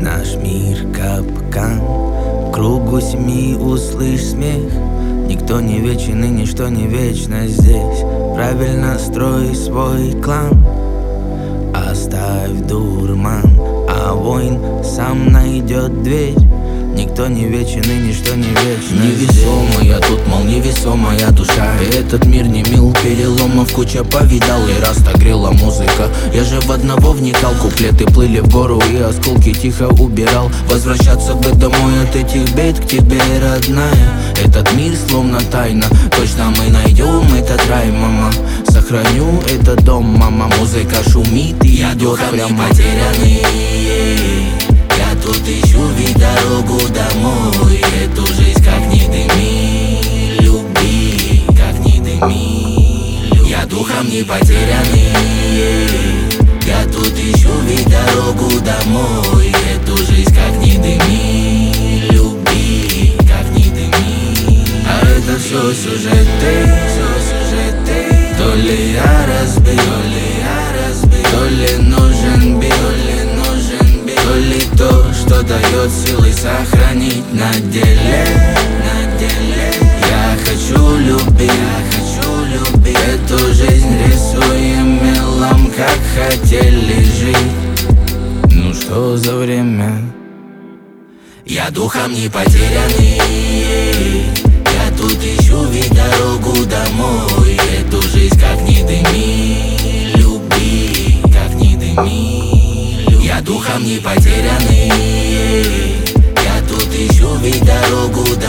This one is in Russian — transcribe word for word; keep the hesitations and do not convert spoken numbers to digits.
Наш мир капкан, в кругу семьи услышь смех. Никто не вечен и ничто не вечно здесь. Правильно строй свой клан, оставь дурман, а воин сам найдет дверь. Никто не вечен и ничто не вечно. Невесомая тут, мол, невесомая душа. И этот мир не мил, переломов куча повидал. И раз так грела музыка, я же в одного вникал. Куплеты плыли в гору и осколки тихо убирал. Возвращаться бы домой от этих бед к тебе, родная. Этот мир словно тайна, точно мы найдем этот рай, мама. Сохраню этот дом, мама. Музыка шумит и я идет прямо. потерянный. Я тут ищу ведь дорогу домой. Эту жизнь как не дыми, люби, как не дыми, люби. Я духом не потерянный. Я тут ищу ведь дорогу домой. Эту жизнь как не дыми, люби, как не дыми. А это все сюжеты, все сюжеты. То ли я разбил, то ли я разбил, то ли нужен бит, то ли нужен бит, то ли то, что дает силы сохранить на деле, на деле. Я хочу любить, я хочу любить. Эту жизнь рисуем мелом, как хотели жить. Ну что за время? Я духом не потерянный. Я тут ищу ведь дорогу домой. Эту жизнь как не дыми, люби, как не дыми, люби. Я духом не потерянный. Я тут ищу ведь дорогу